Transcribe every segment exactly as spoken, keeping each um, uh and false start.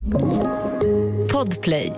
Podplay.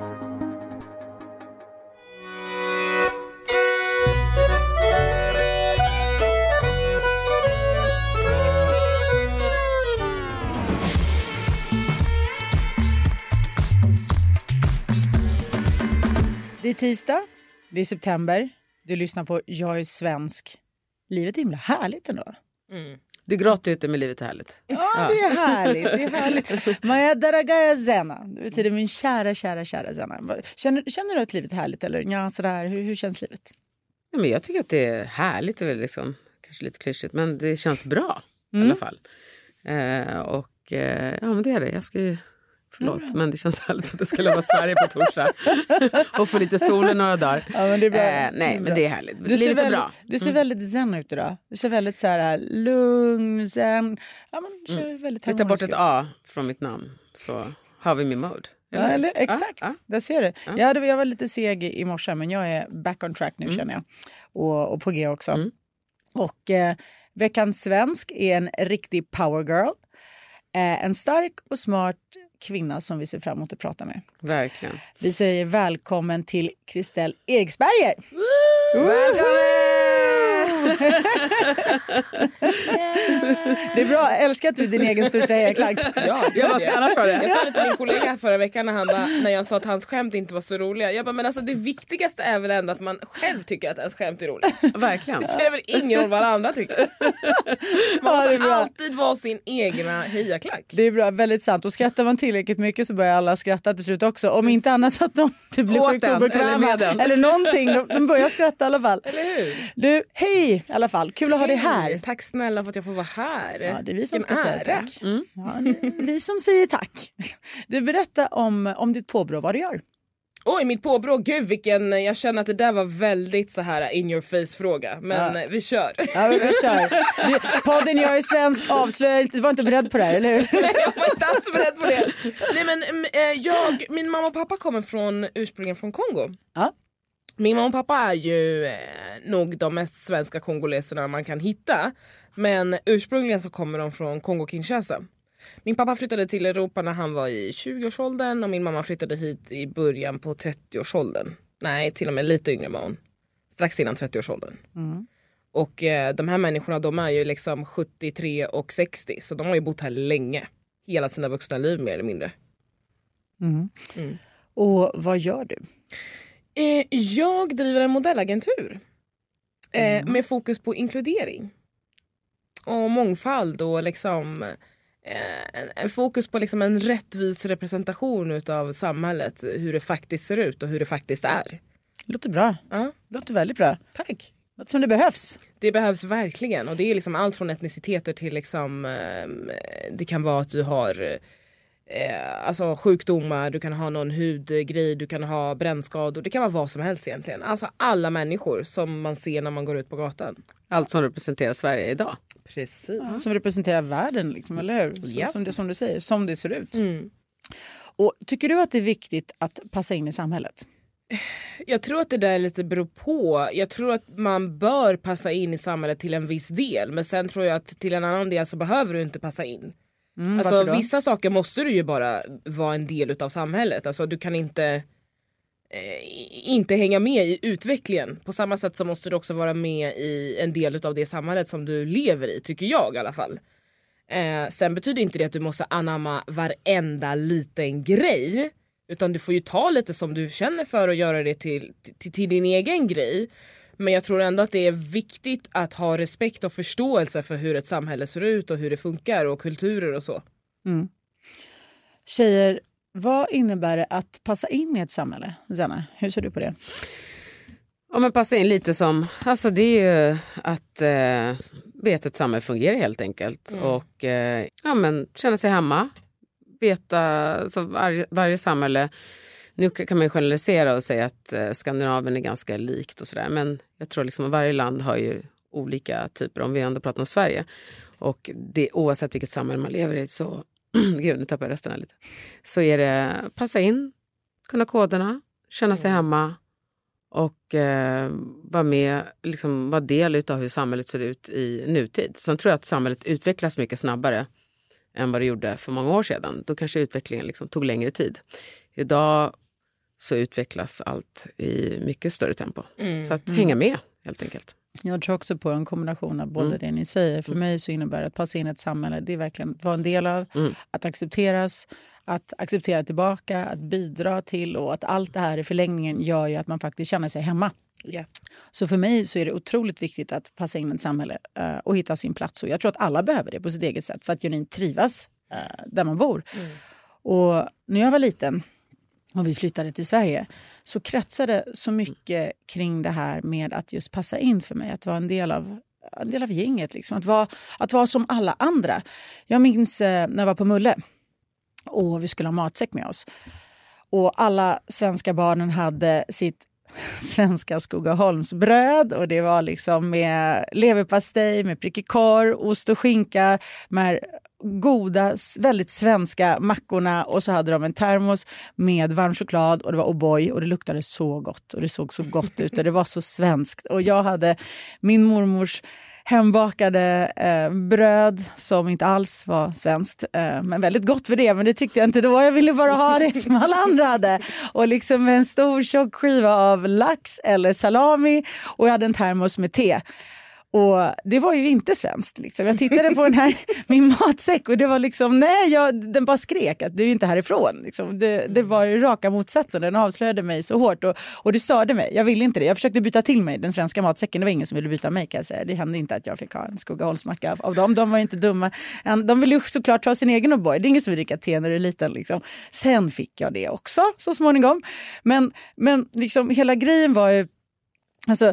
Det är tisdag, det är september, du lyssnar på Jag är svensk. Livet är himla härligt ändå. Mm. Det gråter ute med livet är härligt. Ja, ja, det är härligt. Det är härligt. Moja daragaya Zena. Det betyder min kära, kära, kära Zena. Känner, känner du att livet är härligt? Eller ja, sådär, hur, hur känns livet? Ja, men jag tycker att det är härligt. Och liksom, kanske lite klyschigt, men det känns bra mm. i alla fall. Eh, och eh, ja, men det är det. Jag ska ju... Förlåt, mm. men det känns härligt för att det ska lova Sverige på torsdag. Och få lite sol några dagar. Ja, men det är bra. Eh, nej, det men det är härligt. Du ser, livet väldigt, är bra. du ser mm. väldigt zen ut idag. Du ser väldigt så här lugn, zen. Ja, men du ser mm. väldigt harmonisk. Vi tar bort ett A från mitt namn så har vi min mode. Eller? Ja, eller, exakt, ja, ja. Där ser du. Ja. Jag, hade, jag var lite seg i morse, men jag är back on track nu mm. känner jag. Och, och på G också. Mm. Och eh, veckans svensk är en riktig power girl. Eh, en stark och smart kvinna som vi ser fram emot att prata med. Verkligen. Vi säger välkommen till Christelle Eriksberger. Woo! Välkommen! Det är bra, jag älskar att du är din egen största hejaklack. Ja, jag, vad ska annars vara det? Jag sa det till min kollega förra veckan när, han bara, när jag sa att hans skämt inte var så roliga. Jag bara, men alltså det viktigaste är väl ändå att man själv tycker att ens skämt är roligt. Verkligen. Det spelar väl ingen roll vad andra tycker. Man måste ja, alltid vara sin egna hejaklack. Det är bra, väldigt sant. Och skrattar man tillräckligt mycket så börjar alla skratta till slut också. Om inte annat så att de det blir sjukt obekväma. Eller, eller någonting. De, de börjar skratta i alla fall. Eller hur? Du, hej i alla fall. Kul att ha dig här. Tack snälla för att jag får vara här. Ja, det är vi som ska är. säga tack. Mm. Ja, vi som säger tack. Du, berätta om, om ditt påbrå, vad du gör. Oj, mitt påbrå, gud vilken, jag känner att det där var väldigt så här in your face fråga, men ja. vi kör. Ja, vi kör. Du, podden Jag är svensk avslöjar, du var inte beredd på det här, eller hur? Nej, jag var inte alls beredd på det. Nej, men äh, jag, min mamma och pappa kommer från ursprungligen från Kongo. Ja. Min mamma och pappa är ju eh, nog de mest svenska kongoleserna man kan hitta, men ursprungligen så kommer de från Kongo-Kinshasa. Min pappa flyttade till Europa när han var i tjugoårsåldern och min mamma flyttade hit i början på trettioårsåldern. Nej, till och med lite yngre var hon. Strax innan trettioårsåldern. Mm. Och eh, de här människorna, de är ju liksom sjuttiotre och sextio, så de har ju bott här länge. Hela sina vuxna liv mer eller mindre. Mm. Mm. Och vad gör du? Eh, jag driver en modellagentur. Eh, mm. Med fokus på inkludering. Och mångfald och liksom... En, en fokus på liksom en rättvis representation utav samhället, hur det faktiskt ser ut och hur det faktiskt är. Låter bra. Ja. Låter väldigt bra. Tack. Låter som det behövs. Det behövs verkligen, och det är liksom allt från etniciteter till liksom, det kan vara att du har eh, alltså sjukdomar, du kan ha någon hudgrej, du kan ha brännskador, det kan vara vad som helst egentligen. Alltså alla människor som man ser när man går ut på gatan. Allt som representerar Sverige idag. Precis. Ja, som representerar världen, liksom, eller hur? Så, yep. som, det, som du säger, som det ser ut. Mm. Och tycker du att det är viktigt att passa in i samhället? Jag tror att det där lite beror på. Jag tror att man bör passa in i samhället till en viss del. Men sen tror jag att till en annan del så behöver du inte passa in. Mm, alltså vissa saker måste du ju bara vara en del av samhället. Alltså du kan inte eh, inte hänga med i utvecklingen. På samma sätt så måste du också vara med i en del av det samhället som du lever i, tycker jag i alla fall. Eh, sen betyder inte det att du måste anamma varenda liten grej. Utan du får ju ta lite som du känner för och göra det till, till, till din egen grej. Men jag tror ändå att det är viktigt att ha respekt och förståelse för hur ett samhälle ser ut och hur det funkar och kulturer och så. Mm. Tjejer, vad innebär det att passa in i ett samhälle? Zena, hur ser du på det? Ja, men passa in lite som, alltså det är ju att eh, veta att ett samhälle fungerar helt enkelt. Mm. Och eh, ja, men känna sig hemma. Veta, alltså varje, varje samhälle, nu kan man ju generalisera och säga att eh, Skandinavien är ganska likt och sådär, men jag tror liksom att varje land har ju olika typer, om vi ändå pratar om Sverige, och det, oavsett vilket samhälle man lever i så, gud nu tappar jag rösten här lite, så är det passa in, kunna koderna, känna sig hemma och eh, vara med, liksom vara del av hur samhället ser ut i nutid. Sen tror jag att samhället utvecklas mycket snabbare än vad det gjorde för många år sedan. Då kanske utvecklingen liksom tog längre tid. Idag så utvecklas allt i mycket större tempo. Mm. Så att hänga med helt enkelt. Jag tror också på en kombination av både mm. det ni säger. För mm. mig så innebär det att passa in i ett samhälle, det är verkligen att vara en del av, mm. att accepteras, att acceptera tillbaka, att bidra till, och att allt det här i förlängningen gör ju att man faktiskt känner sig hemma. Yeah. Så för mig så är det otroligt viktigt att passa in i ett samhälle uh, och hitta sin plats. Och jag tror att alla behöver det på sitt eget sätt för att genuint trivas uh, där man bor. Mm. Och när jag var liten och vi flyttade till Sverige så kretsade så mycket kring det här med att just passa in för mig. Att vara en del av, en del av gänget. Liksom. Att, vara, att vara som alla andra. Jag minns uh, när jag var på Mulle och vi skulle ha matsäck med oss. Och alla svenska barnen hade sitt svenska Skogaholmsbröd, och det var liksom med leverpastej, med prickig korv, ost och skinka, med goda, väldigt svenska mackorna, och så hade de en termos med varm choklad och det var O'boy och det luktade så gott och det såg så gott ut och det var så svenskt. Och jag hade min mormors hembakade eh, bröd som inte alls var svenskt, eh, men väldigt gott för det, men det tyckte jag inte då. Jag ville bara ha det som alla andra hade. Och liksom en stor tjock skiva av lax eller salami, och jag hade en termos med te. Och det var ju inte svenskt. Liksom. Jag tittade på den här, min matsäck, och det var liksom, nej, jag, den bara skrek att du är inte härifrån. Liksom. Det, det var ju raka motsatsen. Den avslöjade mig så hårt och, och det störde mig. Jag ville inte det. Jag försökte byta till mig den svenska matsäcken. Det var ingen som ville byta mig, kan jag säga. Det hände inte att jag fick ha en Skogaholmsmacka av dem. De var inte dumma. De ville ju såklart ta sin egen O'boy. Det är ingen som vill dricka te när du är liten. Liksom. Sen fick jag det också så småningom. Men, men liksom, hela grejen var ju, alltså,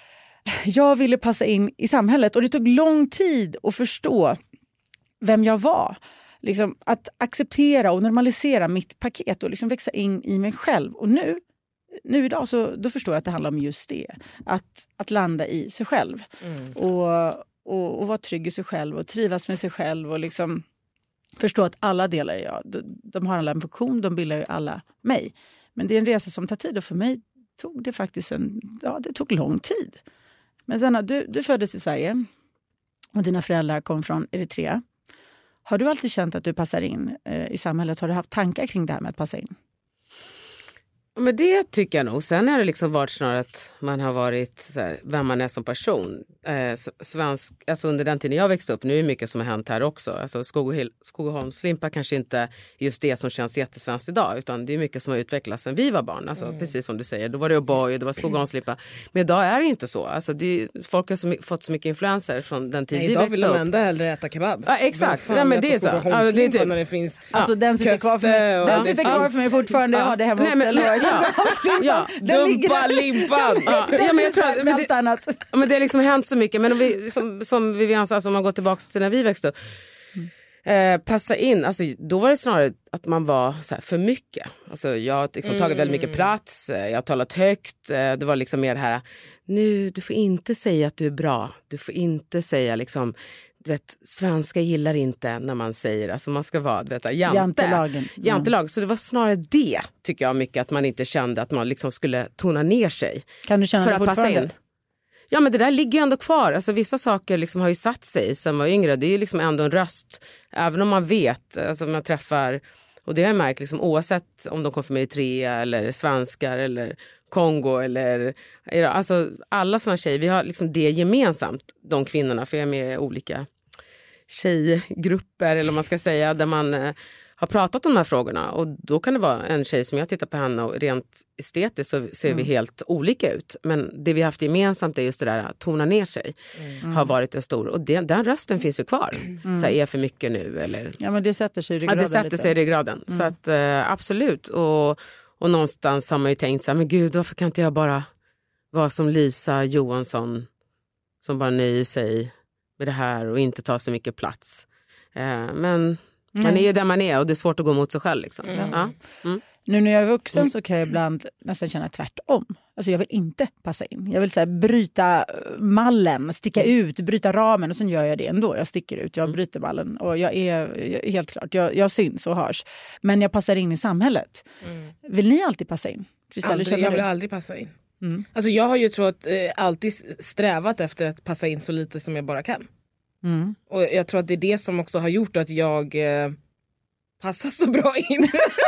jag ville passa in i samhället och det tog lång tid att förstå vem jag var. Liksom att acceptera och normalisera mitt paket och liksom växa in i mig själv. Och nu, nu idag så då förstår jag att det handlar om just det. Att, att landa i sig själv. Mm. Och, och, och vara trygg i sig själv och trivas med sig själv och liksom förstå att alla delar jag. De, de har alla en funktion, de bildar ju alla mig. Men det är en resa som tar tid och för mig tog det faktiskt en, ja, det tog lång tid. Men Sanna, du, du föddes i Sverige och dina föräldrar kom från Eritrea. Har du alltid känt att du passar in eh, i samhället? Har du haft tankar kring det här med att passa in? Ja, men det tycker jag nog. Sen har det liksom varit snarare att man har varit så här, vem man är som person. Eh, svensk, alltså under den tiden jag växte upp, nu är det mycket som har hänt här också. Alltså Skogaholmslimpa kanske inte just det som känns jättesvenskt idag, utan det är mycket som har utvecklats sen vi var barn. Alltså, mm. Precis som du säger, då var det O'boy och det var Skogaholmslimpa. Men idag är det inte så. Alltså, det, folk har så, fått så mycket influenser från den tid vi växte upp. Idag vill de ändå hellre äta kebab. Ja, exakt. Ja, men det är så. Ja, det är typ. När det finns, alltså, den sitter kvar för mig, den sitter kvar för mig fortfarande. Jag har det hemma också. Nej, men, ja, dumpa limpan. Ja, ja, men jag tror att, men det, men det har liksom hänt så mycket. Men om vi, som, som Vivian sa, alltså, om man går tillbaka till när vi växte upp, mm. eh, passa in, alltså, då var det snarare att man var så här, för mycket. Alltså, jag har liksom, tagit mm. väldigt mycket plats, jag har talat högt. Eh, det var liksom mer det här, nu, du får inte säga att du är bra. Du får inte säga liksom, du vet, svenska gillar inte när man säger, alltså man ska vara, du vet, jante. Jantelagen. Jantelag. Så det var snarare det, tycker jag mycket, att man inte kände att man liksom skulle tona ner sig. Kan du känna för det att passa in? Ja, men det där ligger ju ändå kvar. Alltså vissa saker liksom har ju satt sig sen man var yngre. Det är ju liksom ändå en röst, även om man vet, alltså man träffar, och det har jag märkt liksom, oavsett om de kommer från Eritrea eller svenskar eller Kongo eller, alltså alla sådana tjejer, vi har liksom det gemensamt, de kvinnorna, för jag är med i olika tjejgrupper eller vad man ska säga, där man eh, har pratat om de här frågorna, och då kan det vara en tjej som jag tittar på henne och rent estetiskt så ser mm. vi helt olika ut, men det vi har haft gemensamt är just det där att tona ner sig mm. har varit en stor, och det, den rösten finns ju kvar mm. så här, är för mycket nu eller, ja, men det sätter sig i ryggraden. Ja, det sätter lite. sig i ryggraden mm. så att eh, absolut, och Och någonstans har man ju tänkt så här, men gud, varför kan inte jag bara vara som Lisa Johansson som bara nöjer sig med det här och inte tar så mycket plats. Eh, men mm. man är ju där man är och det är svårt att gå mot sig själv. Liksom. Mm. Ja. Mm. Nu när jag är vuxen så kan jag ibland nästan känna tvärtom. Alltså jag vill inte passa in. Jag vill så här, bryta mallen, sticka ut, bryta ramen, och sen gör jag det ändå. Jag sticker ut, jag bryter mallen och jag är, jag är helt klart, jag, jag syns och hörs. Men jag passar in i samhället. Mm. Vill ni alltid passa in? Aldrig, jag vill du? aldrig passa in. Mm. Alltså jag har ju trott, eh, alltid strävat efter att passa in så lite som jag bara kan. Mm. Och jag tror att det är det som också har gjort att jag eh, passar så bra in.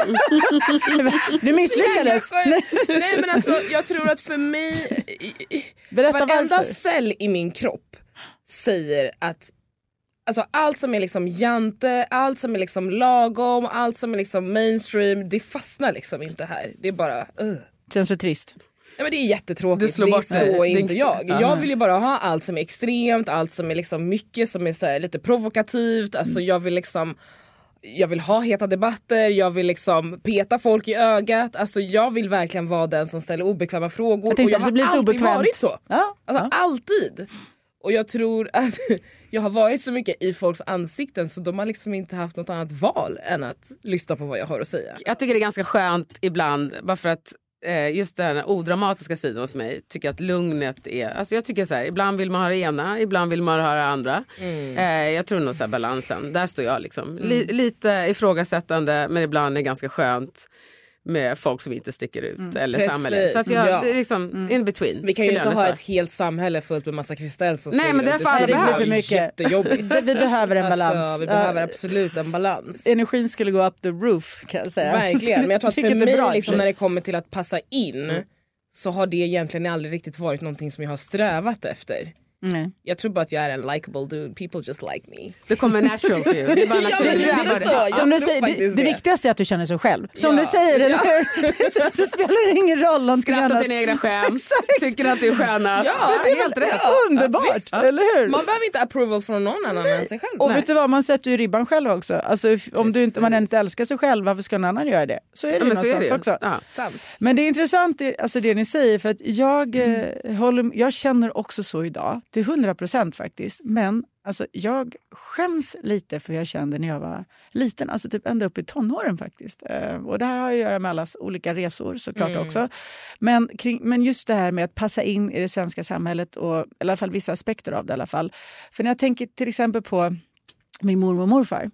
Du misslyckades. Nej, Nej men alltså jag tror att för mig Berätta varenda varför. cell i min kropp säger att alltså allt som är liksom jante, allt som är liksom lagom, allt som är liksom mainstream, det fastnar liksom inte här. Det är bara uh. Känns så trist. Nej, men det är jättetråkigt, Det det, slår är bort så det. Det är inte jag. ja. Jag vill ju bara ha allt som är extremt, allt som är liksom mycket som är så här lite provokativt. Alltså jag vill liksom jag vill ha heta debatter, jag vill liksom peta folk i ögat. Alltså jag vill verkligen vara den som ställer obekväma frågor. Jag tänkte, och jag har det blir alltid obekvämt. varit så. Ja, Alltså ja. alltid. Och jag tror att jag har varit så mycket i folks ansikten så de har liksom inte haft något annat val än att lyssna på vad jag har att säga. Jag tycker det är ganska skönt ibland, bara för att eh, just den här odramatiska sidan hos mig tycker att lugnet är, alltså jag tycker så här, ibland vill man ha det ena, ibland vill man ha det andra. Mm. Eh, jag tror nog så här balansen, där står jag liksom. Mm. Li, lite ifrågasättande men ibland är det ganska skönt med folk som inte sticker ut mm. eller Precis. samhället. Så att jag, Ja. det är liksom mm. in between. Vi kan ju inte ha nästa. ett helt samhälle fullt med massa kristall som Nej, men det är det, fan det det behövs. blir för mycket. Jättejobbigt. Vi behöver en balans. Alltså, vi behöver absolut en balans. Energin skulle gå up the roof kan jag säga. Verkligen, men jag tror att för Vilket är bra, mig liksom, i och när det kommer till att passa in Mm. så har det egentligen aldrig riktigt varit någonting som jag har strävat efter. Nej. Jag tror bara att jag är en likable dude, people just like me. Det kommer natural för you. Det är bara Ja, men naturligt. det är Det är bara så. det. Jag Som du tror säger, det, faktiskt det det. viktigaste är att du känner sig själv. Som Ja. du säger, eller Ja. hur? så, så spelar det ingen roll om Skrattar till dina egna skämt. Tycker att du är skönast. Ja, det är helt rätt. Ja, underbart, visst. eller hur? Man behöver inte approval från någon annan än sig själv. Och Nej. vet du vad, man sätter ju ribban själv också. Alltså, if- om du inte, man inte älskar sig själv, varför ska någon annan göra det? Så är det Ja, ju men så är det någonstans ju. också. Ja. Sant. Men det är intressant det, alltså det ni säger, för att jag, eh, håller, jag känner också så idag, till hundra procent faktiskt. Men alltså, jag skäms lite för jag kände när jag var liten, alltså typ ända upp i tonåren faktiskt. Eh, och det här har ju att göra med allas olika resor såklart Mm. också. Men, kring, men just det här med att passa in i det svenska samhället, och i alla fall vissa aspekter av det i alla fall. För när jag tänker till exempel på min mormor och morfar.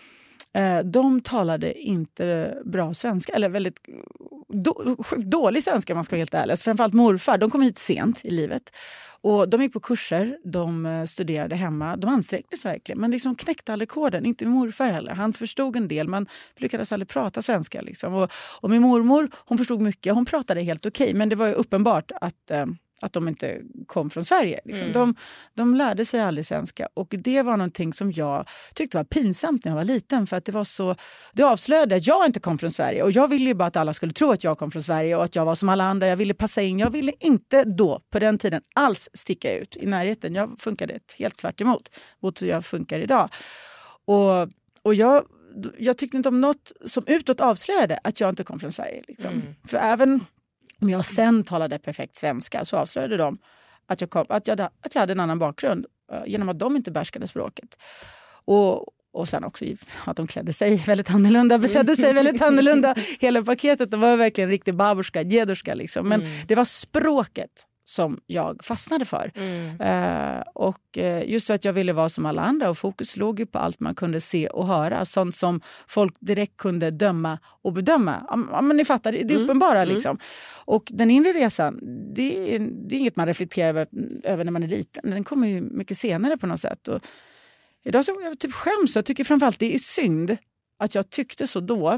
Eh, de talade inte bra svenska, eller väldigt då, dålig svenska om man ska vara helt ärlig. Alltså framförallt morfar, de kom hit sent i livet. Och de gick på kurser, de eh, studerade hemma, de ansträngde sig verkligen. Men liksom knäckte aldrig koden, inte min morfar heller. Han förstod en del, men lyckades aldrig prata svenska. Liksom. Och, och min mormor, hon förstod mycket, hon pratade helt okej. Men det var ju uppenbart att... Eh, att de inte kom från Sverige. Liksom. Mm. De, de lärde sig aldrig svenska. Och det var någonting som jag tyckte var pinsamt när jag var liten. För att det var så, det avslöjade att jag inte kom från Sverige. Och jag ville ju bara att alla skulle tro att jag kom från Sverige. Och att jag var som alla andra. Jag ville passa in. Jag ville inte då, på den tiden, alls sticka ut i närheten. Jag funkade helt tvärt emot mot hur jag funkar idag. Och, och jag, jag tyckte inte om något som utåt avslöjade att jag inte kom från Sverige. Liksom. Mm. För även... om jag sen talade perfekt svenska så avslöjade de att jag, kom, att jag, hade, att jag hade en annan bakgrund uh, genom att de inte behärskade språket. Och, och sen också att de klädde sig väldigt annorlunda, betedde sig väldigt annorlunda. Hela paketet, det var verkligen en riktig babushka, djedushka liksom. Men mm. det var språket som jag fastnade för. Mm. Uh, och uh, just så att jag ville vara som alla andra, och fokus låg ju på allt man kunde se och höra. Sånt som folk direkt kunde döma och bedöma. Ja, men ni fattar, det är mm. uppenbara mm. liksom. Och den inre resan, det är, det är inget man reflekterar över, över när man är liten. Den kommer ju mycket senare på något sätt. Och idag så jag typ skäms, jag tycker framförallt det är synd att jag tyckte så då.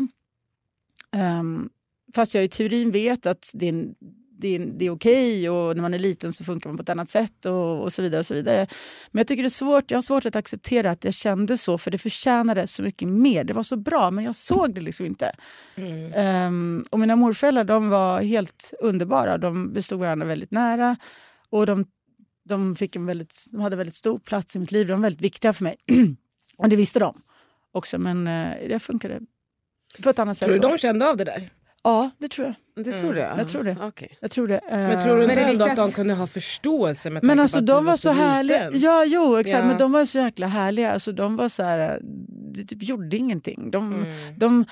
Um, fast jag i teorin vet att det är en Det är, det är okej, och när man är liten så funkar man på ett annat sätt och, och så vidare och så vidare. Men jag tycker det är svårt, jag har svårt att acceptera att jag kände så, för det förtjänade så mycket mer. Det var så bra, men jag såg det liksom inte. Mm. Um, och mina morföräldrar, de var helt underbara. De bestod varandra väldigt nära, och de, de, fick en väldigt, de hade väldigt stor plats i mitt liv. De var väldigt viktiga för mig. Och det visste de också, men uh, det funkade på ett annat sätt. Tror du de kände av det där? Ja, det tror jag. Det tror mm. du? Jag tror det. Okay. Jag tror det. Men tror du inte men ändå viktigaste... att de kunde ha förståelse med Men alltså på att de du var, var så så härliga. liten? Ja, jo, exakt. Ja. Men de var så jäkla härliga. Alltså de var så här, det typ gjorde ingenting. De, Mm. de,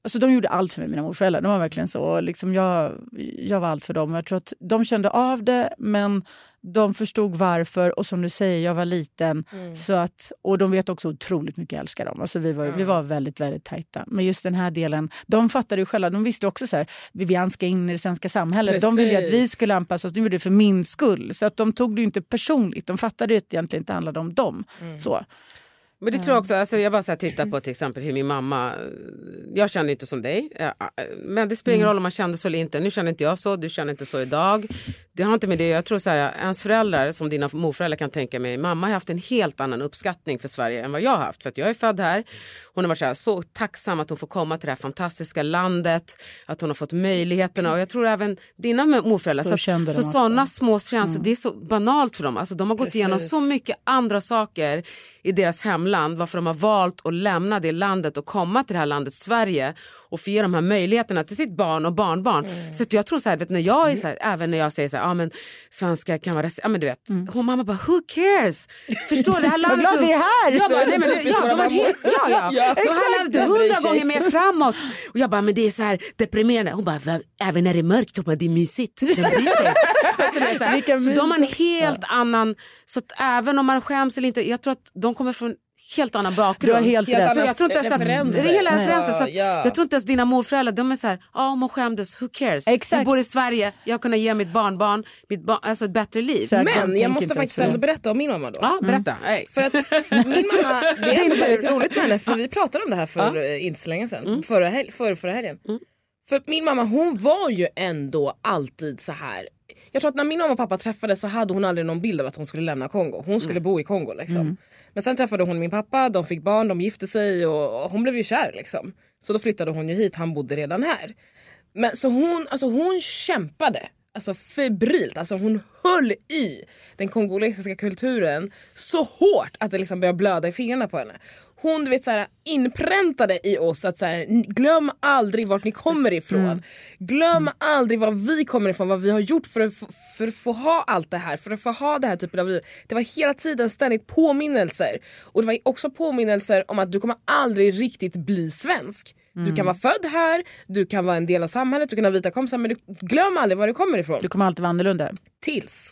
Alltså de gjorde allt för mig, mina morföräldrar. De var verkligen så. Liksom jag, jag var allt för dem. Jag tror att de kände av det, men de förstod varför. Och som du säger, jag var liten. Mm. Så att, och de vet också otroligt mycket jag älskar dem. Alltså vi, var, mm. vi var väldigt, väldigt tajta. Men just den här delen, de fattade ju själva. De visste också så här, Vivian ska in i det svenska samhället. Precis. De ville att vi skulle anpassa oss. De gjorde det för min skull. Så att de tog det ju inte personligt. De fattade ju att det egentligen inte handlade om dem. Mm. Så. Men det tror jag också, alltså jag bara så här tittar på till exempel hur min mamma, jag känner inte som dig, men det spelar ingen roll om man kände så eller inte. Nu känner inte jag så, du känner inte så idag. Det har inte med det, jag tror så här, ens föräldrar som dina morföräldrar kan tänka mig, mamma har haft en helt annan uppskattning för Sverige än vad jag har haft. För att jag är född här, hon har varit så, här, så tacksam att hon får komma till det här fantastiska landet, att hon har fått möjligheterna, och jag tror även dina morföräldrar. Så, så, så sådana små känslor, mm. det är så banalt för dem. Alltså de har gått Precis. igenom så mycket andra saker i deras hemland, varför de har valt att lämna det landet och komma till det här landet Sverige och få ge de här möjligheterna till sitt barn och barnbarn. Mm. Så att jag tror så här, vet, när jag är så här, även när jag säger så här, ja men svenska kan vara, ja men du vet, mm. hon mamma bara, who cares? Förstår det här landet? Jag vi är här! Jag bara, nej men det, ja, de har helt, ja ja, ja de här landet hundra gånger mer framåt. Och jag bara, men det är så här deprimerande. Hon bara, även när det är mörkt, bara, det är mysigt. De bryr sig. Så, det är så, här, så de har en helt ja. annan, så att även om man skäms eller inte, jag tror att de kommer från helt annan bakgrund. Du har helt, helt rätt. Så jag tror inte ens att, det är hela referenser, så att ja. jag tror inte ens dina morföräldrar, de är så här, ja om hon skämdes, who cares? Exakt. Jag bor i Sverige, jag kan ge mitt barnbarn mitt barn, alltså ett bättre liv. Så men jag, jag måste faktiskt ändå berätta om min mamma då. Ja, berätta. Mm. För att min mamma, det är ändå väldigt roligt med henne, för vi pratade om det här för ja. inte så länge sedan, mm. förra, hel- förra, förra helgen. Mm. För min mamma, hon var ju ändå alltid så här. Jag tror att när min mamma och pappa träffades så hade hon aldrig någon bild av att hon skulle lämna Kongo. Hon skulle mm. bo i Kongo liksom. Mm. Men sen träffade hon min pappa, de fick barn, de gifte sig och hon blev ju kär liksom. Så då flyttade hon ju hit, han bodde redan här. Men så hon, alltså hon kämpade. Alltså febrilt, alltså hon höll i den kongolesiska kulturen så hårt att det liksom började blöda i fingrarna på henne. Hon, du vet, så här, inpräntade i oss att så här, glöm aldrig vart ni kommer ifrån. Mm. Glöm aldrig var vi kommer ifrån, vad vi har gjort för att, för att få ha allt det här, för att få ha det här typen av liv. Det var hela tiden ständigt påminnelser. Och det var också påminnelser om att du kommer aldrig riktigt bli svensk. Mm. Du kan vara född här, du kan vara en del av samhället, du kan ha vita kompisar, men du glöm aldrig var du kommer ifrån. Du kommer alltid vara annorlunda. Tills,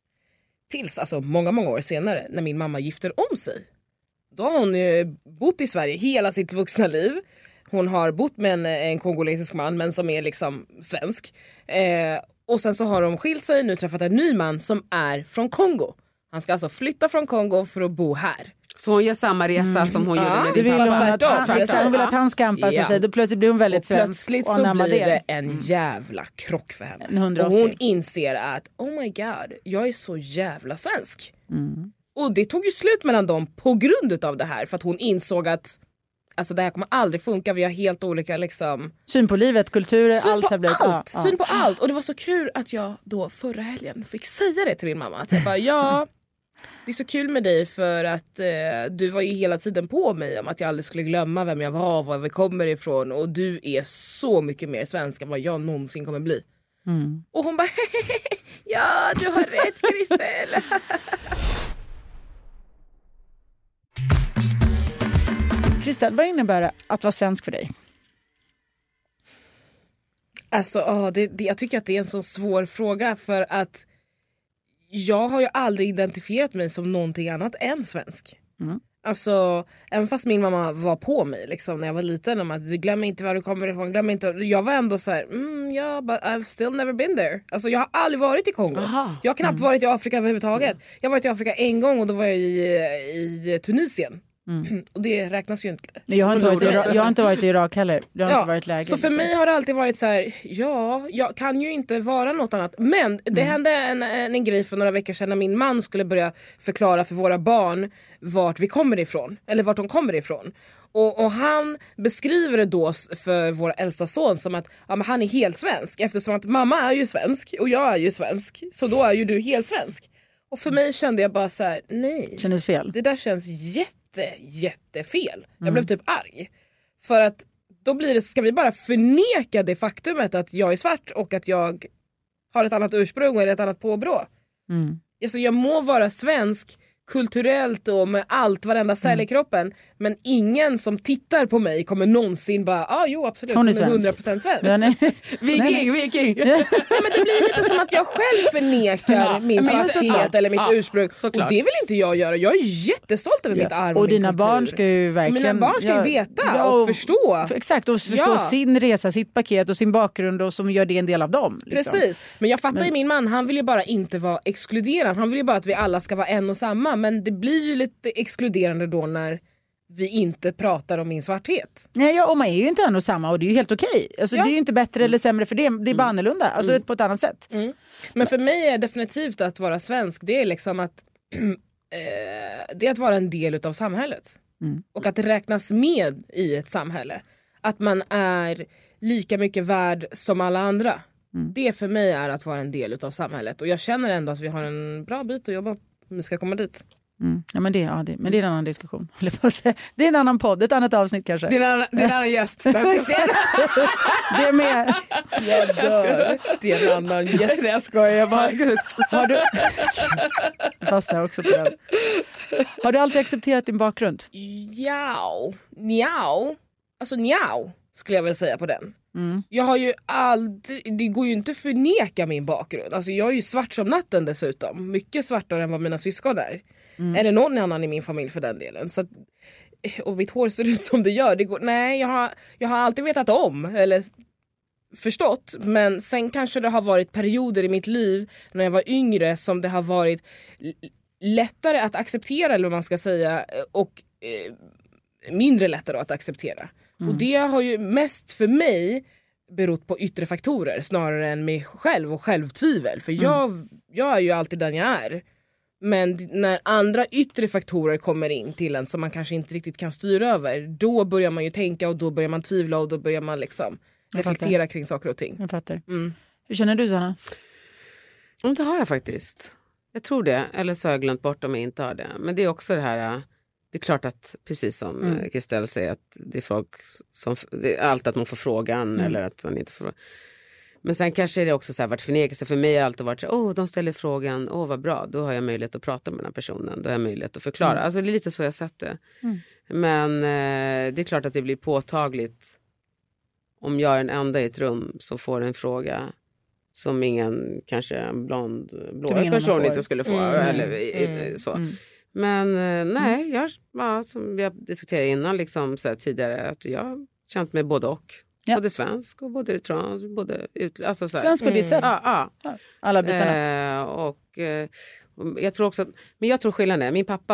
tills alltså många, många år senare, när min mamma gifter om sig. Då har hon ju bott i Sverige hela sitt vuxna liv. Hon har bott med en, en kongolesisk man, men som är liksom svensk. Eh, och sen så har de skilt sig, nu träffat en ny man som är från Kongo. Han ska alltså flytta från Kongo för att bo här. Så hon gör samma resa mm. som hon ja, gjorde med din pappa. Hon, att han, exakt, hon vill att han ska anpassa ja. sig. Då plötsligt blir hon väldigt svensk. Plötsligt så blir det en jävla krock för henne. Och hon inser att, oh my god, jag är så jävla svensk. Mm. Och det tog ju slut mellan dem på grund av det här. För att hon insåg att alltså, det här kommer aldrig funka. Vi har helt olika liksom... syn på livet, kulturer, syn allt på har blivit... allt. Ja, syn ja. på allt. Och det var så kul att jag då förra helgen fick säga det till min mamma. Att jag bara, ja... Det är så kul med dig för att eh, du var ju hela tiden på mig om att jag aldrig skulle glömma vem jag var, var vi kommer ifrån, och du är så mycket mer svensk än vad jag någonsin kommer bli. Mm. Och hon bara, ja du har rätt Kristel. Kristel, vad innebär det att vara svensk för dig? Alltså, oh, det, det, jag tycker att det är en så svår fråga, för att jag har ju aldrig identifierat mig som någonting annat än svensk. Mm. Alltså, även fast min mamma var på mig liksom, när jag var liten om att glöm inte var du kommer ifrån, glöm inte. Jag var ändå så här, mm, ja, but I've still never been there. Alltså, jag har aldrig varit i Kongo. Aha. Jag har knappt mm. varit i Afrika överhuvudtaget. Mm. Jag har varit i Afrika en gång och då var jag i, i Tunisien. Mm. Och det räknas ju inte. Jag har inte, varit i, Irak, jag har inte varit i Irak heller. Det har ja, inte varit läge. Så för liksom. mig har det alltid varit så här, ja, jag kan ju inte vara något annat. Men det mm. hände en, en, en grej för några veckor sedan när min man skulle börja förklara för våra barn vart vi kommer ifrån. Eller vart de kommer ifrån. Och, och han beskriver det då för vår äldsta son som att ja, men han är helt svensk. Eftersom att mamma är ju svensk och jag är ju svensk. Så då är ju du helt svensk. Och för mig kände jag bara så här, nej. Kändes fel. Det där känns jätte, jättefel. Jag mm. blev typ arg. För att då blir det, ska vi bara förneka det faktumet att jag är svart och att jag har ett annat ursprung eller ett annat påbrå. Mm. Alltså jag må vara svensk kulturellt och med allt, varenda cell mm. i kroppen. Men ingen som tittar på mig kommer någonsin bara, ja ah, jo absolut, hon är svensk. hundra procent svensk. Ja, nej. Viking, viking. Ja, men det blir lite som att jag själv förnekar ja, min svarthet eller mitt ja, ursprung. Såklart. Och det vill inte jag göra. Jag är jättestolt över ja. mitt arv och, och min dina kultur. barn ska ju verkligen... Mina barn ska ju veta ja, och, och förstå. Exakt, och förstå ja. sin resa, sitt paket och sin bakgrund och som gör det en del av dem. Liksom. Precis, men jag fattar men... ju min man, han vill ju bara inte vara exkluderad. Han vill ju bara att vi alla ska vara en och samma. Men det blir ju lite exkluderande då när vi inte pratar om min svarthet. Nej, ja, och man är ju inte en och samma och det är ju helt okej. Alltså, ja. Det är ju inte bättre eller sämre för det. Det är bara mm. annorlunda, alltså mm. på ett annat sätt. Mm. Men för mig är definitivt att vara svensk, det är liksom att äh, det är att vara en del av samhället. Mm. Och att räknas med i ett samhälle. Att man är lika mycket värd som alla andra. Mm. Det för mig är att vara en del av samhället. Och jag känner ändå att vi har en bra bit att jobba om vi ska komma dit. Mm. Ja, men, det, ja, det, men det är en annan diskussion. Det är en annan podd, ett annat avsnitt kanske. Det är en annan, det är en annan gäst. Det är med. Jag dör. Det är en annan gäst. Jag skojar bara. Har du... Fastnar också på den. Har du alltid accepterat din bakgrund? Ja, njau. Alltså njau skulle jag väl säga på den. Mm. Jag har ju aldrig, det går ju inte att förneka min bakgrund. Alltså jag är ju svart som natten dessutom. Mycket svartare än vad mina syskon är. Mm. Eller någon annan i min familj för den delen. Så att, och mitt hår ser ut som det gör. Det går, nej, jag har, jag har alltid vetat om. Eller förstått. Men sen kanske det har varit perioder i mitt liv när jag var yngre som det har varit lättare att acceptera, eller vad man ska säga. Och eh, mindre lättare att acceptera. Mm. Och det har ju mest för mig berott på yttre faktorer snarare än mig själv och självtvivel. För jag, mm. jag är ju alltid den jag är. Men när andra yttre faktorer kommer in till en som man kanske inte riktigt kan styra över, då börjar man ju tänka och då börjar man tvivla och då börjar man liksom reflektera kring saker och ting. Jag fattar. Mm. Hur känner du, Sanna? Mm, det har jag faktiskt. Jag tror det. Eller så har jag glömt bort om jag inte har det. Men det är också det här... Det är klart att, precis som mm. Kristel säger, att det är folk som... Det är allt att man får frågan mm. eller att man inte får... Men sen kanske är det också så här varit förnekelse. För mig har det alltid varit så åh, oh, de ställer frågan, åh oh, vad bra, då har jag möjlighet att prata med den här personen. Då har jag möjlighet att förklara. Mm. Alltså det är lite så jag sett det. Mm. Men eh, det är klart att det blir påtagligt om jag är den enda i ett rum som får en fråga som ingen, kanske en blond, blåa person inte skulle få. Mm. Eller mm. så. Mm. Men eh, nej, jag, ja, som vi har diskuterat innan liksom, så här, tidigare, att jag har känt mig både och. Ja. Både svensk och både trans, både ut, alltså så här. Svensk på ditt sätt. Ja, ja. ja. Alla bitarna. Eh, och eh, jag tror också, men jag tror skillnaden är, min pappa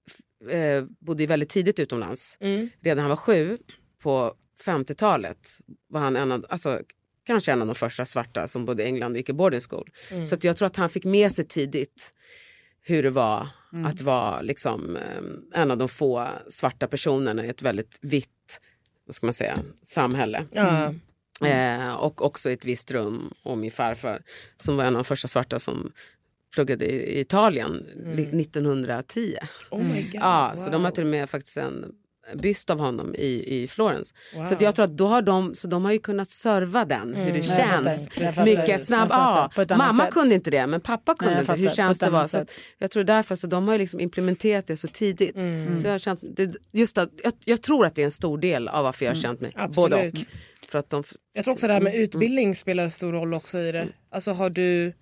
eh, bodde väldigt tidigt utomlands. Mm. Redan han var sju på femtiotalet var han en av, alltså kanske en av de första svarta som bodde i England och gick i boarding school. Mm. Så att jag tror att han fick med sig tidigt hur det var mm. att vara liksom eh, en av de få svarta personerna i ett väldigt vitt, vad ska man säga, samhälle. Mm. Eh, och också ett visst rum. Och min farfar som var en av de första svarta som pluggade i Italien mm. nittonhundratio. Oh my God. Ja, wow. så de har till och med faktiskt en byst av honom i, i Florens. Wow. Så att jag tror att då har de, så de har ju kunnat serva den, mm. hur det känns. Jag fattar, mycket snabbt. Ja, mamma sätt. kunde inte det, men pappa kunde Nej, inte. Hur känns det var? Så att, jag tror därför, så de har ju liksom implementerat det så tidigt. Mm. Så jag har känt, det, just att, jag, jag tror att det är en stor del av varför jag har känt mig. Mm. Både och. För att de, jag tror också det här med utbildning mm. spelar stor roll också i det. Alltså har du,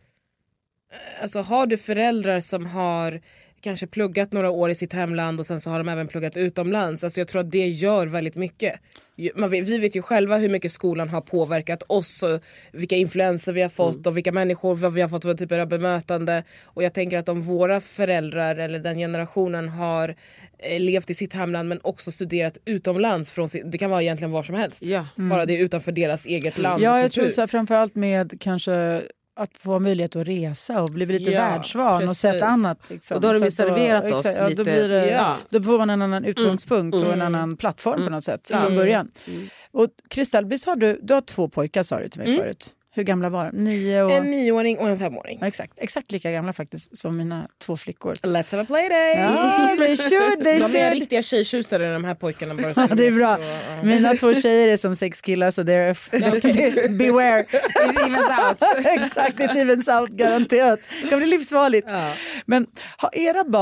alltså har du föräldrar som har kanske pluggat några år i sitt hemland och sen så har de även pluggat utomlands. Alltså jag tror att det gör väldigt mycket. Vi vet ju själva hur mycket skolan har påverkat oss och vilka influenser vi har fått mm. och vilka människor vi har fått för typer av bemötande. Och jag tänker att om våra föräldrar eller den generationen har levt i sitt hemland men också studerat utomlands från sin, det kan vara egentligen var som helst. Ja. Mm. Bara det är utanför deras eget land. Ja, jag tror så här, framförallt med kanske att få möjlighet att resa och bli lite ja, världsvan precis. Och sätta annat. Liksom. Och då har de ju serverat då, oss exakt, lite. Ja, då, blir det, ja. då får man en annan utgångspunkt mm. och en annan plattform mm. på något sätt mm. från början. Mm. Och Kristel, visst har du, du har två pojkar sa du till mig mm. förut. Hur gamla var de? Nio och... En nioåring och en femåring. Ja, exakt, exakt lika gamla faktiskt som mina två flickor. Let's have a play day! Ja, they should, they should. De är riktiga tjejtjusare, de här pojkarna. Bara ja, det är bra. Så, uh. Mina två tjejer är som sex killar så they're okay. Beware. It evens out. Exakt, it evens out, garanterat. Det kan bli livsfarligt. Ja. Men har era barn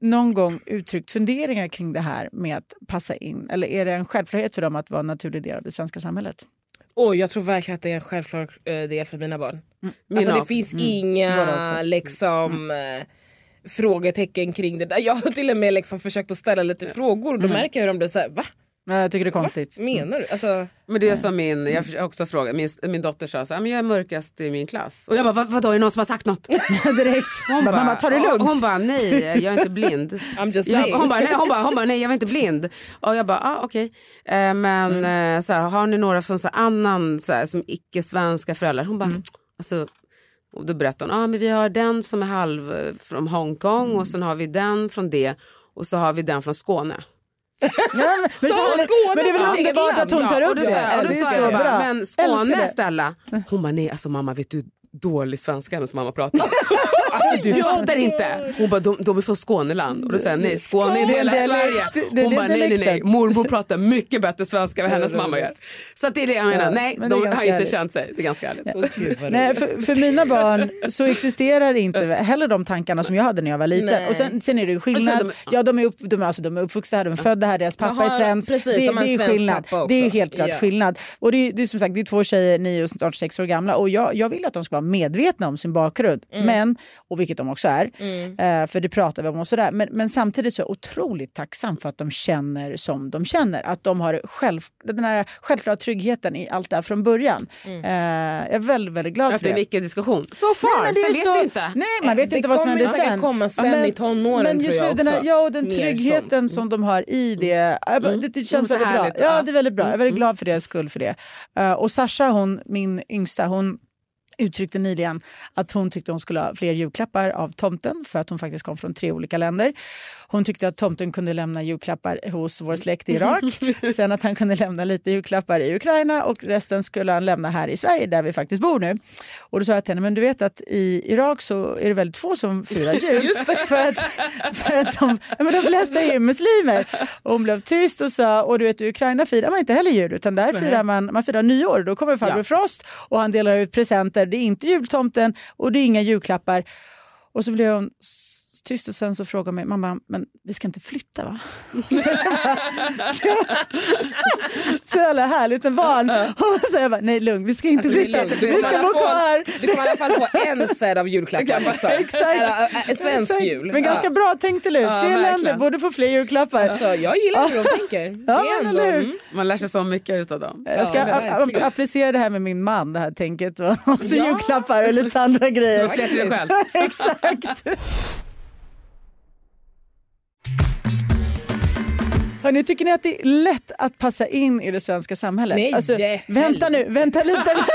någon gång uttryckt funderingar kring det här med att passa in? Eller är det en självklarhet för dem att vara en naturlig del av det svenska samhället? Oh, jag tror verkligen att det är en självklar uh, del för mina barn. Mm. Alltså mina. det finns mm. inga liksom mm. uh, frågetecken kring det där. Jag har till och med liksom försökt att ställa lite mm. frågor och då mm. märker jag hur de blir så här, va? Jag tycker det är konstigt. Vad menar du? Alltså, men det är som min, jag också frågade, min, min dotter sa så här, men jag är mörkast i min klass. Och jag bara, vad, vadå, är det någon som har sagt något? Direkt. Hon bara, mamma, tar det lugnt. Hon bara, nej, jag är inte blind. I'm just jag, hon, bara, nej, hon, bara, hon bara, nej, jag var inte blind. Och jag bara, ah, okej. Okay. Eh, men mm. eh, så här, har ni några som så här, annan, så här, som icke-svenska föräldrar? Hon bara, mm. alltså... Och då berättar hon, ah, men vi har den som är halv från Hongkong mm. och sen har vi den från det och så har vi den från Skåne. Ja, men, men, så, men det är väl underbart att hon tar upp det. det. Och då sa jag bara, men Skåne Stella. Hon bara, nej alltså mamma, vet du dålig svenska hennes mamma pratar. Alltså du fattar inte. Hon bara, de, de är från Skåneland. Och då säger jag, nej, Skåne är del av Sverige. Hon bara, nej, nej, nej. Mormor pratar mycket bättre svenska än vad hennes mamma gör. Så att det är det jag menar. Nej, de har inte ärligt. känt sig. Det är ganska ärligt. Ja. Nej, för, för mina barn så existerar inte heller de tankarna som jag hade när jag var liten. Nej. Och sen, sen är det ju skillnad. Ja, de är, upp, de är, alltså, de är uppvuxna här, de är födda här, deras pappa Aha, är svensk. Precis, det, de det är skillnad. Det är helt klart ja. skillnad. Och det är, det är som sagt, det är två tjejer, nio och snart sex år gamla. Och jag, jag vill att de ska vara medvetna om sin bakgrund. Mm. Men, och vilket de också är. Mm. Uh, för det pratar vi om och sådär. Men, men samtidigt så är jag otroligt tacksam för att de känner som de känner. Att de har själv, den här självklara tryggheten i allt det här från början. Mm. Uh, jag är väldigt, väldigt glad att för det. Att det är mycket diskussion. Så far, nej, sen vet så, vi inte. Nej, man vet det inte vad som händer sen. Det kommer sen men, i tonåren men just tror jag den här, också. ja, och den tryggheten som de har i det. Mm. Det, det känns väldigt bra. Ja, det är väldigt bra. Jag är väldigt glad för det, skull för det. Uh, och Sasha, hon, min yngsta, hon uttryckte nyligen att hon tyckte hon skulle ha fler julklappar av tomten för att hon faktiskt kom från tre olika länder. Hon tyckte att tomten kunde lämna julklappar hos vår släkt i Irak. Sen att han kunde lämna lite julklappar i Ukraina och resten skulle han lämna här i Sverige där vi faktiskt bor nu. Och då sa jag till henne, men du vet att i Irak så är det väldigt få som firar jul. Just det. För att, för att de, men de flesta är muslimer. Och hon blev tyst och sa, och du vet i Ukraina firar man inte heller jul utan där firar man, man firar nyår. Då kommer farbror ja. Frost och han delar ut presenter. Det är inte jultomten och det är inga julklappar. Och så blev hon tyst och sen så frågade mig, mamma, men vi ska inte flytta va? Så jävla härligt med barn. Och så jag bara, nej lugn, vi ska inte alltså, flytta. Vi ska bo kvar. Du kommer i alla fall få en set av julklappar. Liksom. Exakt. Eller, äh, svensk Exakt. Jul. Men ganska ja. bra tänkt eller ja, Tre verkligen. länder borde få fler julklappar. Alltså, jag gillar hur de tänker. Ja, men, mm. Man lär sig så mycket utav dem. Jag ska ja, a- applicera det här med min man, det här tänket. Och också ja. julklappar och lite andra grejer. Fler till dig själv. Exakt. Hörrni, tycker ni att det är lätt att passa in i det svenska samhället? Nej, alltså, vänta nu, vänta lite. Vänta.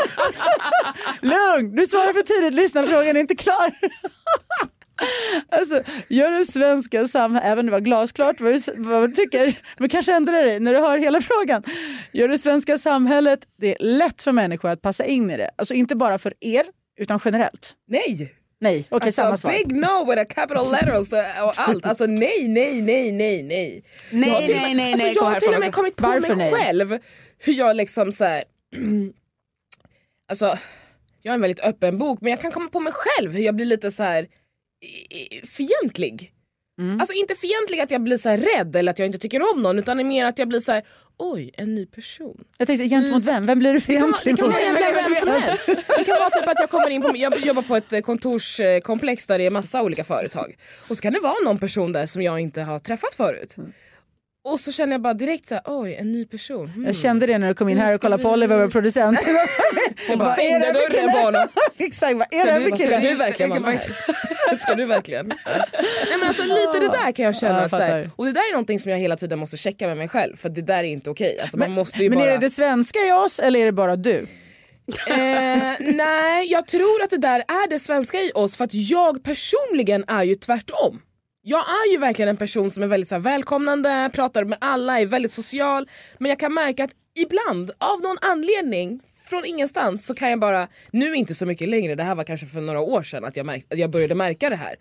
Lugn, du svarar för tidigt, lyssna, frågan är inte klar. Alltså, gör det svenska samhället, även det var glasklart vad du, vad du tycker, men kanske ändrar dig när du hör hela frågan. Gör det svenska samhället, det är lätt för människor att passa in i det. Alltså inte bara för er, utan generellt. Nej. Nej, okej, okay, alltså, samma svar. Big no with a capital letters och allt. Alltså nej, nej, nej, nej, nej. Nej, jag nej, nej, nej. Alltså, jag har till och med kommit på Varför mig nej? själv hur jag liksom så här. Alltså, jag är en väldigt öppen bok, men jag kan komma på mig själv hur jag blir lite så här fientlig. Mm. Alltså inte fientlig att jag blir så här rädd eller att jag inte tycker om någon, utan mer att jag blir så här, oj, en ny person. Jag tänkte, gentemot vem? Vem blir du fientlig mot? Det kan vara vem som helst. Det kan vara typ att jag kommer in på, jag jobbar på ett kontorskomplex där det är massa olika företag. Och så kan det vara någon person där som jag inte har träffat förut. Mm. Och så känner jag bara direkt så här, oj, en ny person. Mm. Jag kände det när du kom in här och kollade på Oliver, vår producent. Jag bara stängde dörren på honom. Exakt, vad är det för kille? Ska du verkligen vara med? Ska du verkligen? Nej, men alltså lite det där kan jag känna. Ja, att, så här, och det där är någonting som jag hela tiden måste checka med mig själv. För det där är inte okej. Alltså, men man måste ju men bara... är det det svenska i oss eller är det bara du? eh, nej, jag tror att det där är det svenska i oss. För att jag personligen är ju tvärtom. Jag är ju verkligen en person som är väldigt så här, välkomnande, pratar med alla, är väldigt social. Men jag kan märka att ibland, av någon anledning, från ingenstans, så kan jag bara, nu inte så mycket längre, det här var kanske för några år sedan att jag, märk, att jag började märka det här.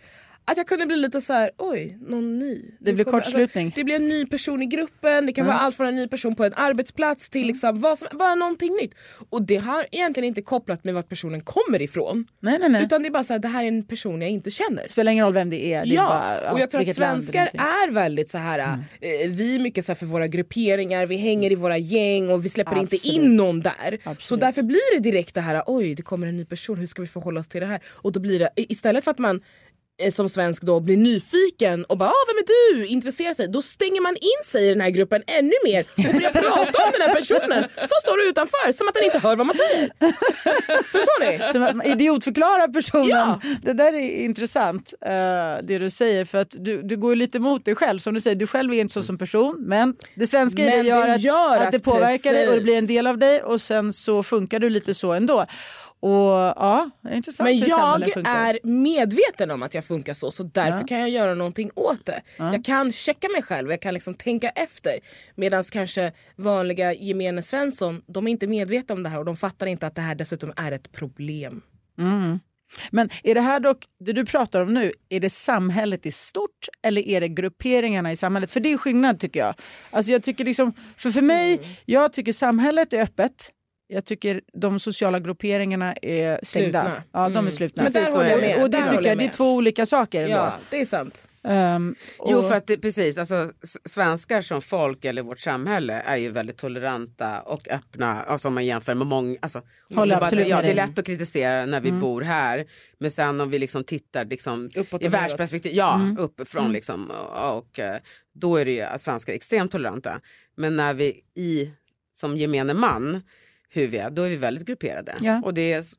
att jag kunde bli lite så här, oj, någon ny. Det blir kommer, kortslutning. Alltså, det blir en ny person i gruppen, det kan mm. vara allt från en ny person på en arbetsplats till liksom vad som, bara någonting nytt. Och det har egentligen inte kopplat med vart personen kommer ifrån. Nej, nej, nej. Utan det är bara så här, det här är en person jag inte känner. Det spelar ingen roll vem det är. Det ja, är bara, ja, och jag tror att svenskar är väldigt så här, mm. eh, vi är mycket så här för våra grupperingar, vi hänger i våra gäng och vi släpper Absolut. inte in någon där. Absolut. Så därför blir det direkt det här, oj, det kommer en ny person, hur ska vi förhålla oss till det här? Och då blir det, istället för att man som svensk då blir nyfiken och bara, ah, vem är du? Intresserar sig. Då stänger man in sig i den här gruppen ännu mer och börjar prata om den här personen som står utanför, som att den inte hör vad man säger. Förstår ni? Som att man idiotförklarar personen. Ja. Det där är intressant, uh, det du säger, för att du, du går lite emot dig själv. Som du säger, du själv är inte så som person, men det svenska men i det gör, det gör att, att det påverkar precis. dig och det blir en del av dig, och sen så funkar du lite så ändå. Och ja, det är intressant. Men jag är medveten om att jag funkar så, så därför ja. kan jag göra någonting åt det. Ja. Jag kan checka mig själv, jag kan liksom tänka efter. Medan kanske vanliga gemene Svensson, de är inte medvetna om det här och de fattar inte att det här dessutom är ett problem. Mm. Men är det här dock, det du pratar om nu, är det samhället i stort eller är det grupperingarna i samhället? För det är skillnad tycker jag. Alltså jag tycker liksom, för för mig, mm. jag tycker samhället är öppet. Jag tycker de sociala grupperingarna är stängda. Slutna. Ja, de är slutna. Men där håller jag med. Och det där tycker jag, det är två olika saker. Ja, då. det är sant. Um, och... Jo, för att det, precis, alltså svenskar som folk eller vårt samhälle är ju väldigt toleranta och öppna, alltså om man jämför med många, alltså, Håller bara, absolut ja, med det är dig. lätt att kritisera när vi mm. bor här, men sen om vi liksom tittar liksom, i världsperspektiv, ja, mm. uppifrån mm. liksom, och, och då är det ju svenskar extremt toleranta, men när vi i, som gemene man hur vi är, då är vi väldigt grupperade. Ja. Och det är,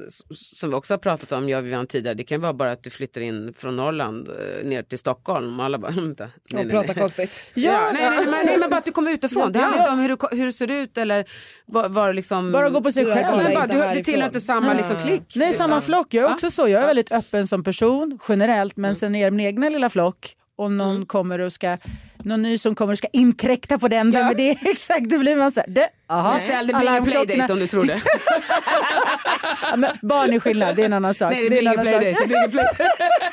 som vi också har pratat om, gör vi tidigare, det kan vara bara att du flyttar in från Norrland ner till Stockholm och alla bara, vänta. Nej, och pratar konstigt. Ja, ja, nej, nej, nej, nej, men bara att du kommer utifrån. Det handlar inte om hur du, hur du ser ut eller var, var liksom... Bara gå på sig själv. Men bara, du, du tillhör inte samma nej. liksom, klick. Nej, samma flock. Jag är också så. Jag är väldigt öppen som person, generellt, men mm. sen är det min egna lilla flock. Och någon mm. kommer och ska, någon ny som kommer och ska inkräkta på den. Ja. Men det är exakt, det blir man så här. Det, aha, ställ, det blir en playdate om du tror det. Ja, men barn är skillnad, det är en annan sak. Nej, det blir ingen playdate. Det blir ingen playdate.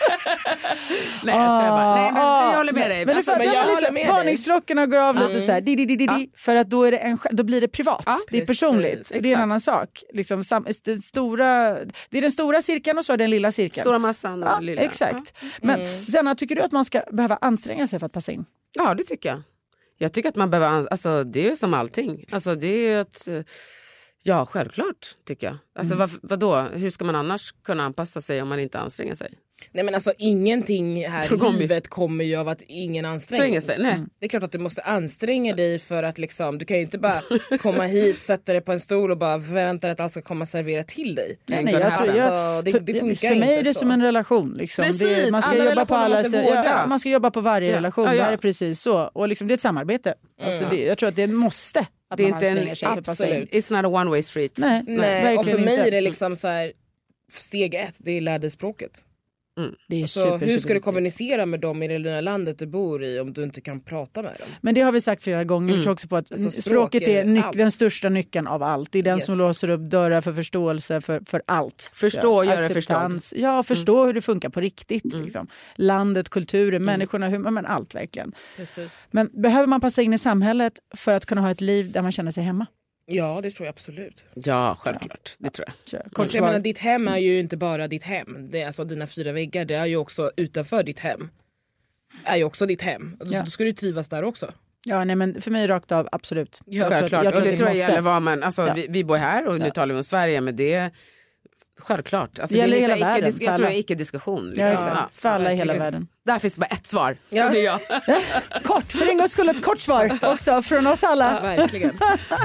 Nej, jag ska bara. Nej, men ah, jag håller med dig. Men, alltså, men jag håller med dig. Varningsklockorna går av mm. lite så här, di, di, di, di, ja. för att då, är det en, då blir det privat. Ja, det är personligt. Exakt. Det är en annan sak. Liksom, sam, den stora, det är den stora cirkeln och så är det den lilla cirkeln. Stora massan och ja, lilla. Exakt. Ja. Men mm. Senna, tycker du att man ska behöva anstränga sig för att passa in? Ja, det tycker jag. Jag tycker att man behöver, alltså det är som allting. Alltså det är ett, ja självklart tycker jag. Alltså mm. vad, vadå, hur ska man annars kunna anpassa sig om man inte anstränger sig? Nej men alltså ingenting här i livet kommer ju av att ingen anstränger sig. Nej. Mm. Det är klart att du måste anstränga dig för att liksom, du kan ju inte bara komma hit, sätta dig på en stol och bara vänta att allt ska komma servera till dig. Nej, nej, jag tror, jag, alltså, det, för, det funkar för mig inte är det så. som en relation. Liksom. Precis, det, man, ska alla jobba på alla, ja, man ska jobba på varje ja. relation, Ja, ja. det här är precis så. Och liksom, det är ett samarbete. Mm. Alltså, det, jag tror att det måste att det är man inte anstränger en, sig för att passa in. It's not a one way street. Nej, nej. nej och för mig inte. är det liksom så här, steg ett, det är lär dig språket. Mm. Det är alltså, super, hur ska du kommunicera med dem i det nya landet du bor i om du inte kan prata med dem? Men det har vi sagt flera gånger. Mm. Vi tror också på att alltså, språk språket är nyc- den största nyckeln av allt. Det är den yes. som låser upp dörrar för förståelse för, för allt. Förstå och ja, göra förstånd. Ja, förstå mm. hur det funkar på riktigt. Mm. Liksom. Landet, kulturen, mm. människorna, hur, men allt verkligen. Precis. Men behöver man passa in i samhället för att kunna ha ett liv där man känner sig hemma? Ja, det tror jag absolut. Ja, självklart. Det tror jag. Ja. Jag menar, ditt hem är ju inte bara ditt hem. Det är alltså dina fyra väggar. Det är ju också utanför ditt hem. Är ju också ditt hem. Ja. Då ska du trivas där också. Ja, nej, men för mig rakt av, absolut. Ja, jag tror att, jag tror och det, det tror jag gäller vad man... Alltså, ja. vi, vi bor här och nu ja. talar vi om Sverige, men det är självklart. Alltså, det gäller det är hela världen. Icke, jag tror det är icke-diskussion. Liksom. Ja, ja. För alla i hela finns, världen. Där finns bara ett svar. Ja. Det är jag. Kort, för en gång skulle ett kort svar också från oss alla. Ja, verkligen.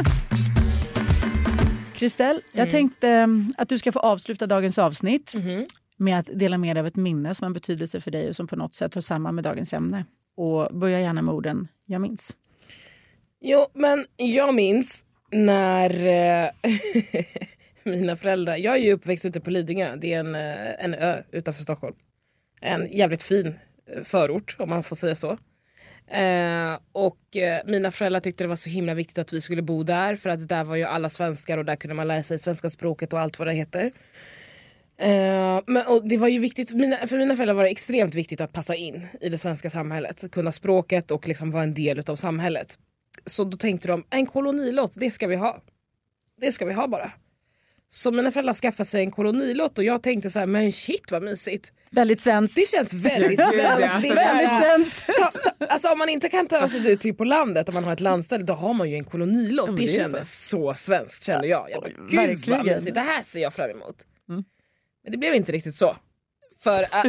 Kristel, jag mm. tänkte att du ska få avsluta dagens avsnitt mm. med att dela med dig av ett minne som har betydelse för dig och som på något sätt har samman med dagens ämne. Och börja gärna med orden jag minns. Jo, men jag minns när eh, mina föräldrar, jag är ju uppväxt ute på Lidingö, det är en, en ö utanför Stockholm. En jävligt fin förort om man får säga så. Eh, och eh, mina föräldrar tyckte det var så himla viktigt att vi skulle bo där, för att där var ju alla svenskar och där kunde man lära sig svenska språket och allt vad det heter. Uh, men, och det var ju viktigt, för mina, för mina föräldrar var det extremt viktigt att passa in i det svenska samhället. Kunna språket och liksom vara en del av samhället. Så då tänkte de, en kolonilott, det ska vi ha. Det ska vi ha bara. Så mina föräldrar skaffade sig en kolonilott och jag tänkte så här, men shit vad mysigt. Väldigt svenskt. Det känns väldigt svenskt. Det är väldigt svenskt. Ta, ta, alltså om man inte kan ta sig ut typ på landet, om man har ett landställe, då har man ju en kolonilott. Ja, det, det kändes så. så svenskt, kände jag. Jag bara, gud vad mysigt, det här ser jag fram emot. Mm. Men det blev inte riktigt så. För att...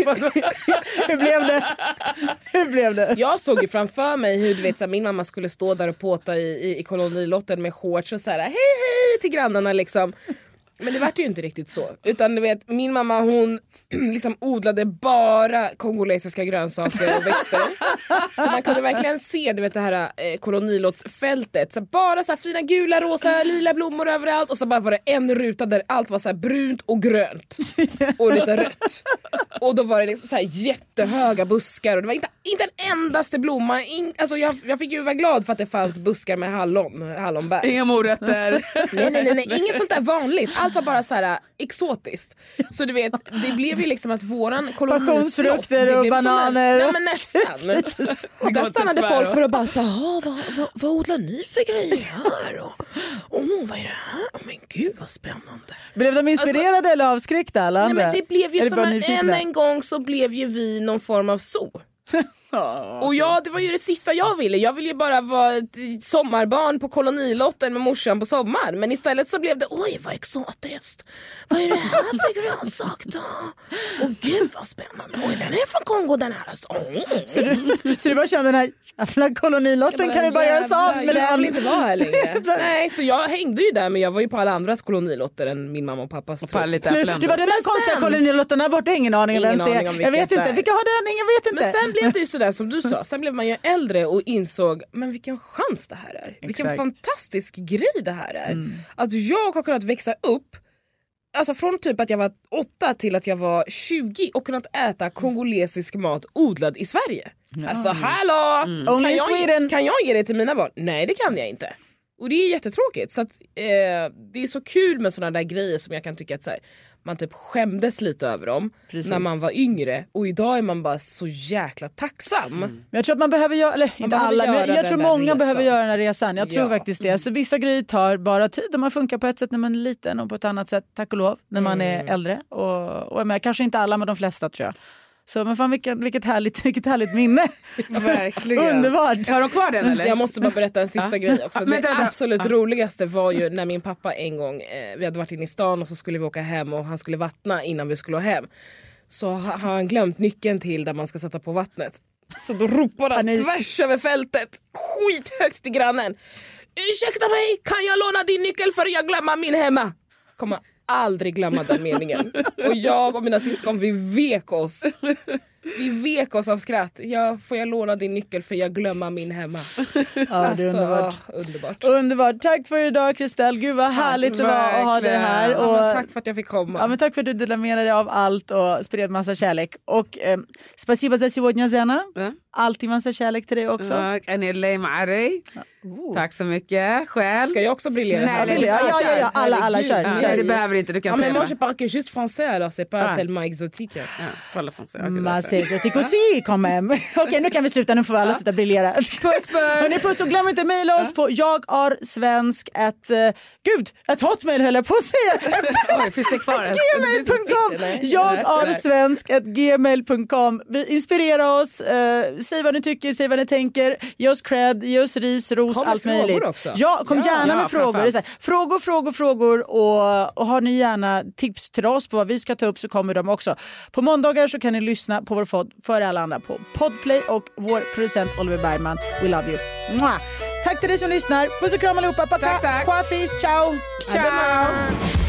Hur blev det? Hur blev det? Jag såg ju framför mig hur du vet, så här, min mamma skulle stå där och påta i, i, i kolonilotten med shorts och så här, hej hej till grannarna liksom. Men det var ju inte riktigt så. Utan du vet, min mamma hon liksom odlade bara kongolesiska grönsaker och växter. Så man kunde verkligen se du vet, det här eh, kolonilottsfältet. Så bara så här fina gula, rosa, lila blommor överallt. Och så bara var det en ruta där allt var så här brunt och grönt. Och lite rött. Och då var det liksom så här jättehöga buskar. Och det var inte, inte en endaste blomma. In, alltså jag, jag fick ju vara glad för att det fanns buskar med hallon, hallonbär. Inga morötter. nej, nej, nej, nej, inget sånt där vanligt. Allt var bara så här exotiskt. Så du vet, det blev ju liksom att våran kolonislott, passionsfrukter och bananer. Nej men nästan. Och där stannade folk för att bara säga, vad, vad, vad odlar ni för grejer här? Och, oh, vad är det här? Oh, men gud vad spännande. Blev de inspirerade alltså, eller avskräckta alla andra? Nej men det blev ju det som en, en, en gång så blev ju vi någon form av zoo. Oh, och ja, det var ju det sista jag ville. Jag ville ju bara vara ett sommarbarn på kolonilotten med morsan på sommaren. Men istället så blev det, oj vad exotiskt. Vad är det här för grönsak då? Åh gud vad spännande. Oj, den är från Kongo den här. Alltså. Oh. Så, du, så du bara kände den här jävla kolonilotten kan vi bara göra oss av med den. Jag vill inte vara här längre. Nej, så jag hängde ju där men jag var ju på alla andras kolonilotter än min mamma och pappas. Och på lite du, du var den där konstiga kolonilotten där borta, ingen aning om vem det är. Jag vet inte, vilka har den? Ingen vet inte. Men sen blev det ju sådär som du sa, sen blev man ju äldre och insåg, men vilken chans det här är. Exakt. Vilken fantastisk grej det här är. Mm. Att jag har kunnat växa upp, alltså från typ att jag var åtta till att jag var tjugo och kunnat äta kongolesisk mat odlad i Sverige. Mm. Alltså hallå! Mm. Kan, jag, kan jag ge det till mina barn? Nej, det kan jag inte. Och det är jättetråkigt. Så att, eh, det är så kul med sådana där grejer som jag kan tycka att så här, man typ skämdes lite över dem. Precis. När man var yngre. Och idag är man bara så jäkla tacksam. Mm. Men jag tror att man behöver göra, eller man inte alla, men jag, jag tror många resan. behöver göra den här resan. Jag tror ja. faktiskt det. Så vissa grejer tar bara tid och man funkar på ett sätt när man är liten och på ett annat sätt, tack och lov, när man mm. är äldre. Och, och men, kanske inte alla, men de flesta tror jag. Så men fan vilket, vilket, härligt, vilket härligt minne. Verkligen. Underbart. Har de kvar den eller? Jag måste bara berätta en sista ja. grej också. Det men, absolut ja. roligaste var ju när min pappa en gång, eh, vi hade varit inne i stan och så skulle vi åka hem och han skulle vattna innan vi skulle ha hem. Så har han glömt nyckeln till där man ska sätta på vattnet. Så då ropade han tvärs över fältet, skithögt till grannen. Ursäkta mig, kan jag låna din nyckel för jag glömmer min hemma? Kommer aldrig glömma den meningen. Och jag och mina syskon, vi vek oss. Vi vek oss av skratt. Jag, får jag låna din nyckel för jag glömmer min hemma. Ja, alltså, det är underbart. underbart. Underbart. Tack för idag Kristel. Gud vad härligt det var att ha dig här. Och, ja, tack för att jag fick komma. Ja, men tack för att du delade med dig av allt och spred massa kärlek. Och eh, spasiba za сегодня, Zena. Alltid massa kärlek till dig också. Oh. Tack så mycket. Själv. Ska jag också briljera? Nej, nej, ja, ja, ja, ja, alla, alla kör. Ja, kör. Det behöver inte, du kan ja, säga men moi je parle que juste français alors c'est pas ah. tellement exotique. Ja, parle français. Okay, Ma c'est exotique aussi quand même. Okej, nu kan vi sluta, nu får vi alla sluta briljera. Puss, puss. Hörrni, puss och glöm inte att mejla oss på jag är svensk ett uh, gud, ett hotmail höll jag på att säga. Oj, finns det kvar? gmail punkt com. Jag är svensk ett gmail punkt com. Vi inspirerar oss, uh, säg vad ni tycker, säg vad ni tänker, ge oss cred, ge oss ris, ros, kom allt möjligt. Också. Ja, kom ja, gärna ja, med frågor. Det är så här, frågor, frågor, frågor och, och har ni gärna tips till oss på vad vi ska ta upp så kommer de också. På måndagar så kan ni lyssna på vår podd för alla andra på Podplay och vår producent Oliver Bergman. We love you. Mwah. Tack till dig som lyssnar. Puss och kram allihopa. Paka. Tack, tack. Ciao. Ciao.